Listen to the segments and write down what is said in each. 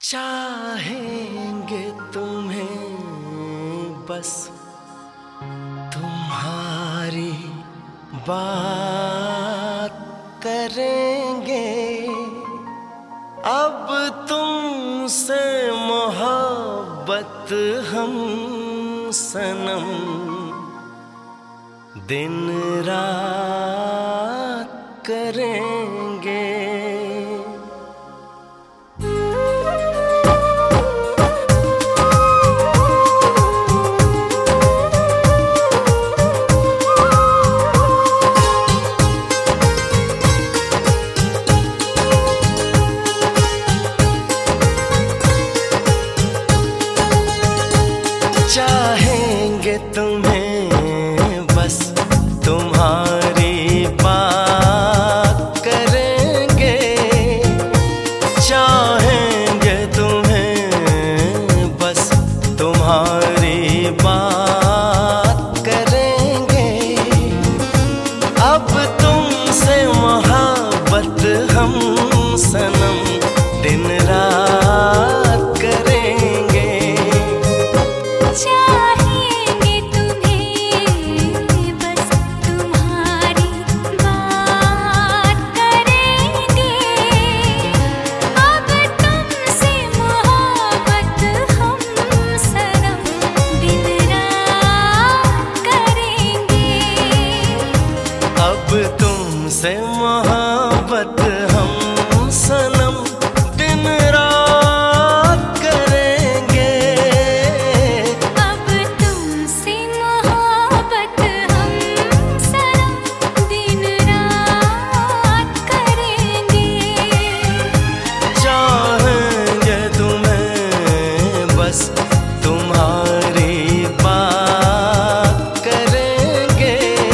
चाहेंगे तुम्हें बस तुम्हारी बात करेंगे। अब तुमसे मोहब्बत हम सनम दिन रात करेंगे। चाहेंगे तुम्हें बस तुम्हारी बात करेंगे। चाहेंगे तुम्हें बस तुम्हारी बात करेंगे। अब तुमसे मोहब्बत हम सनम दिन रात करेंगे। चाहेंगे तुम्हें बस तुम्हारी बात करेंगे। अब तुमसे मोहब्बत हम सनम दिन रात करेंगे। अब तुमसे मोहब्बत हम सनम दिन रात करेंगे। अब तुमसे मोहब्बत हम सनम दिन रात करेंगे। चाहेंगे तुम्हें बस तुम्हारी बात करेंगे।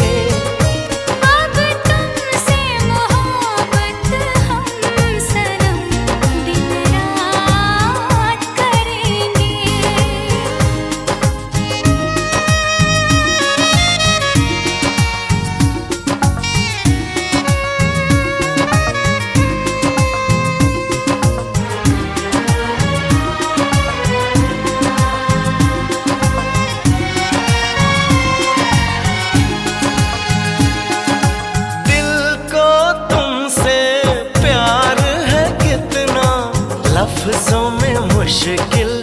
अब तुमसे मोहब्बत हम सनम दिन रात करेंगे। दिल को तुमसे प्यार है कितना लफ्जों में मुश्किल